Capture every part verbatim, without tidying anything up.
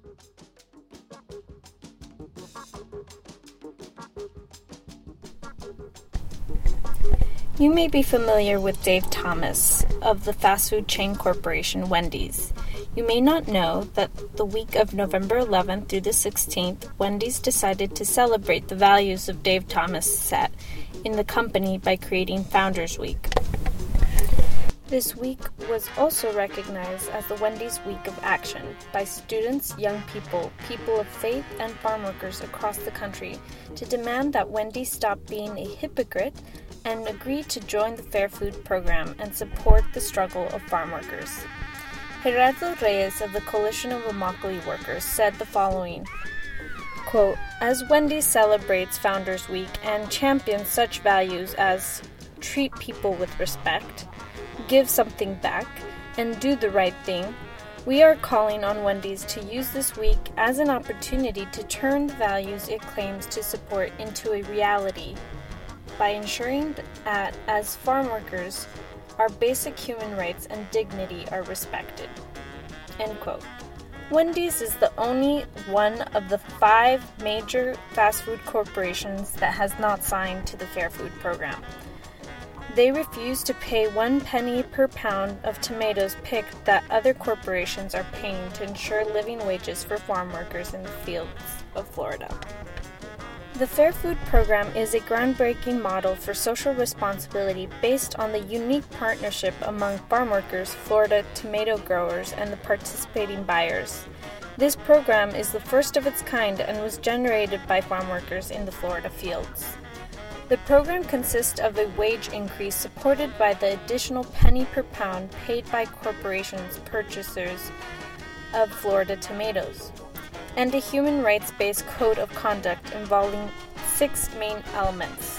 You may be familiar with Dave Thomas of the fast food chain corporation Wendy's. You may not know that the week of November eleventh through the sixteenth, Wendy's decided to celebrate the values of Dave Thomas set in the company by creating Founders Week. This week was also recognized as the Wendy's Week of Action by students, young people, people of faith, and farm workers across the country to demand that Wendy's stop being a hypocrite and agree to join the Fair Food Program and support the struggle of farm workers. Gerardo Reyes of the Coalition of Immokalee Workers said the following, quote, "As Wendy's celebrates Founders Week and champions such values as treat people with respect, give something back, and do the right thing, we are calling on Wendy's to use this week as an opportunity to turn the values it claims to support into a reality by ensuring that, as farm workers, our basic human rights and dignity are respected." End quote. Wendy's is the only one of the five major fast food corporations that has not signed to the Fair Food Program. They refuse to pay one penny per pound of tomatoes picked that other corporations are paying to ensure living wages for farm workers in the fields of Florida. The Fair Food Program is a groundbreaking model for social responsibility based on the unique partnership among farm workers, Florida tomato growers, and the participating buyers. This program is the first of its kind and was generated by farm workers in the Florida fields. The program consists of a wage increase supported by the additional penny per pound paid by corporations purchasers of Florida tomatoes, and a human rights-based code of conduct involving six main elements.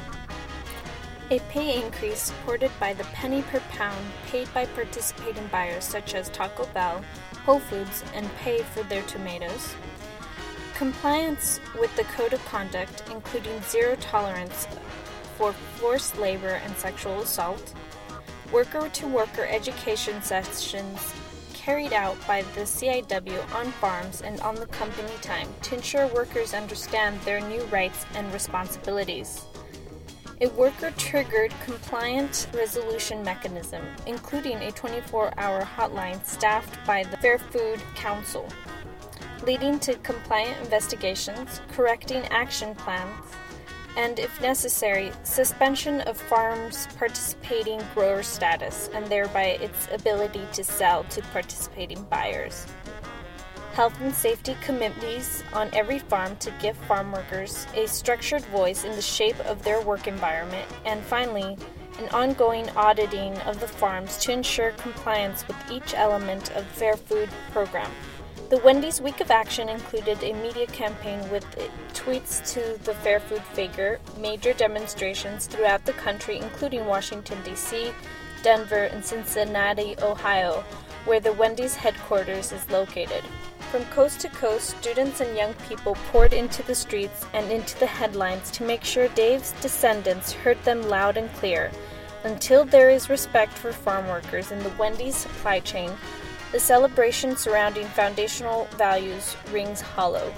A pay increase supported by the penny per pound paid by participating buyers such as Taco Bell, Whole Foods, and Pay for their tomatoes. Compliance with the code of conduct, including zero tolerance for forced labor and sexual assault. Worker-to-worker education sessions carried out by the C I W on farms and on the company time to ensure workers understand their new rights and responsibilities. A worker-triggered compliant resolution mechanism, including a twenty-four hour hotline staffed by the Fair Food Council, leading to compliant investigations, correcting action plans, and, if necessary, suspension of farms' participating grower status and thereby its ability to sell to participating buyers. Health and safety committees on every farm to give farm workers a structured voice in the shape of their work environment, and finally, an ongoing auditing of the farms to ensure compliance with each element of the Fair Food Program. The Wendy's Week of Action included a media campaign with tweets to the Fair Food figure, major demonstrations throughout the country, including Washington, D C, Denver, and Cincinnati, Ohio, where the Wendy's headquarters is located. From coast to coast, students and young people poured into the streets and into the headlines to make sure Dave's descendants heard them loud and clear. Until there is respect for farm workers in the Wendy's supply chain, the celebration surrounding foundational values rings hollow.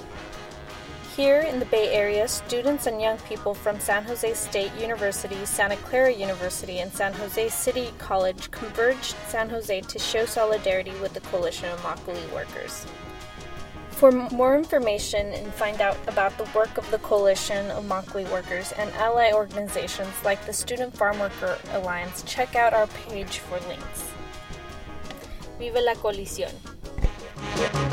Here in the Bay Area, students and young people from San Jose State University, Santa Clara University, and San Jose City College converged San Jose to show solidarity with the Coalition of Immokalee Workers. For more information and find out about the work of the Coalition of Immokalee Workers and ally organizations like the Student Farm Worker Alliance, check out our page for links. Vive la coalición.